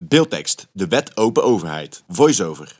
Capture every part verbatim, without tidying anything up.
Beeldtekst, de wet open overheid. Voice-over.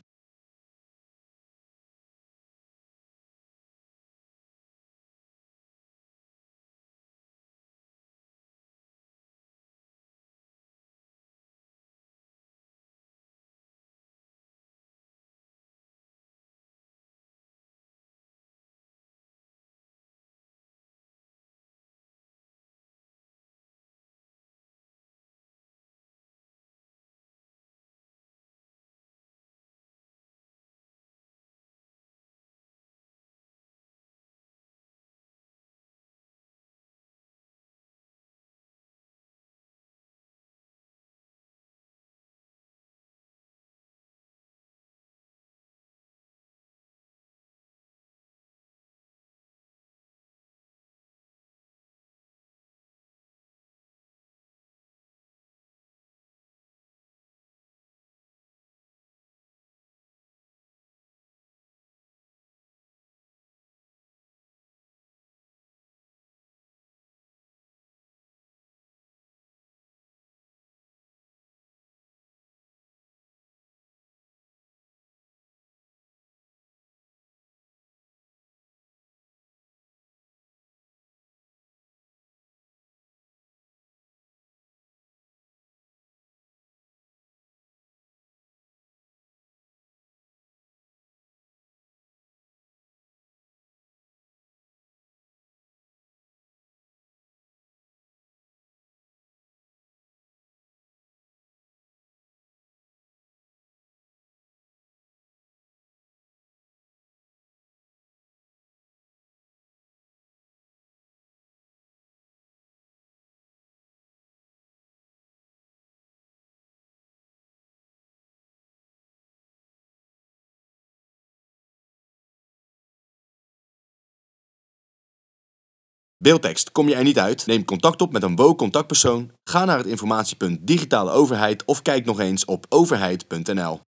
Beeldtekst, kom je er niet uit? Neem contact op met een W O C-contactpersoon, ga naar het informatiepunt Digitale Overheid of kijk nog eens op overheid punt n l.